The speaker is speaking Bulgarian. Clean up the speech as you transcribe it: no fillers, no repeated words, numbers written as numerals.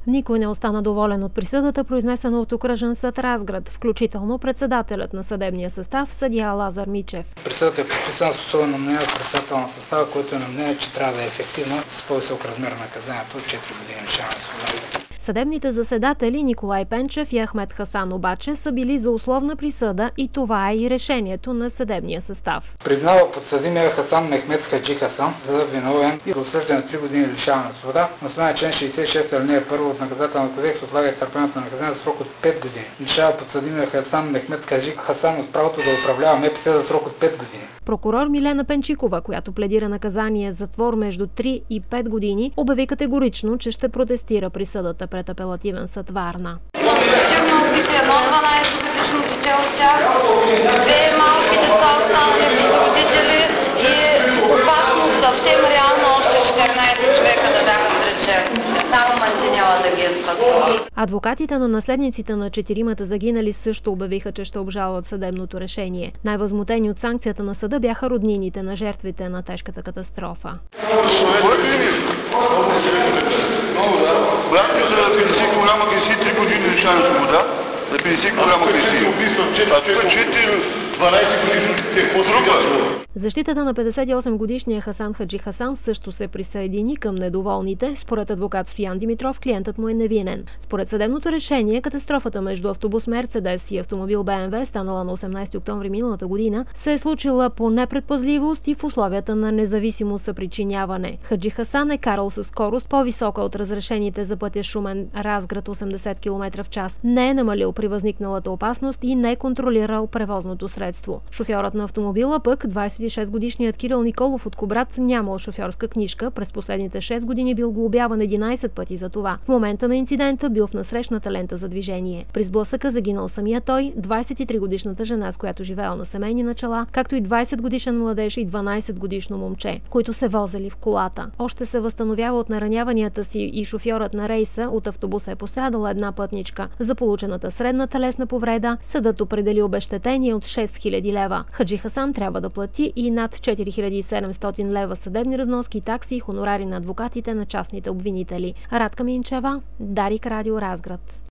Никой не остана доволен от присъдата, произнесена от окръжен съд Разград, включително председателят на съдебния състав, съдия Лазар Мичев. Присъдата е подписана с особено мнение от председател на състава, който е на мнение, че трябва да е ефективна с по-висок размер на наказанието от 4 години лишаване от свобода. Съдебните заседатели Николай Пенчев и Ахмед Хасан обаче са били за условна присъда и това е и решението на съдебния състав. Признава подсъдимия Хасан Мехмед Хаджи Хасан за виновен и осъждан на 3 години лишаване от свобода. На основание член 66 алинея 1 от наказателния кодекс отлага изтърпяването на наказание за срок от 5 години. Лишава подсъдимия Хасан Мехмед Хаджи Хасан от правото да управлява МПС за срок от 5 години. Прокурор Милена Пенчикова, която пледира наказание затвор между 3 и 5 години, обяви категорично, че ще протестира присъдата пред апелативен съд Варна. Включително убити едно 12-годишно дете от тях, 2 малки деца останали без родители и опасност съвсем реално още 14 човека да бяха отречени. Само мантинела да ги изпътват. Адвокатите на наследниците на 4 загинали също обявиха, че ще обжалват съдебното решение. Най-възмутени от санкцията на съда бяха роднините на жертвите на тежката катастрофа. Братя за 50 кг греси 3 години лишаване свобода, за 50 кг греси. А тук 12 години те Защитата на 58-годишния Хасан Хаджи Хасан също се присъедини към недоволните. Според адвокат Стоян Димитров, клиентът му е невинен. Според съдебното решение, катастрофата между автобус Мерцедес и автомобил БМВ, станала на 18 октомври миналата година, се е случила по непредпазливост и в условията на независимо съпричиняване. Хаджи Хасан е карал със скорост по-висока от разрешените за пътя Шумен-Разград 80 км в час. Не е намалил при възникналата опасност и не е контролирал превозното средство. Шофьорът на автомобила пък, 26-годишният Кирил Николов от Кубрат, нямал шофьорска книжка. През последните 6 години бил глобяван 11 пъти за това. В момента на инцидента бил в насрещната лента за движение. При сблъсъка загинал самия той, 23-годишната жена, с която живеел на семейни начала, както и 20-годишен младеж и 12-годишно момче, които се возели в колата. Още се възстановява от нараняванията си и шофьорът на рейса. От автобуса е пострадала една пътничка. За получената средна телесна повреда съдът определи обезщетение от 6000 лева. Хаджи Хасан трябва да плати и над 4700 лева съдебни разноски, такси и хонорари на адвокатите на частните обвинители. Радка Минчева, Дарик, Радио Разград.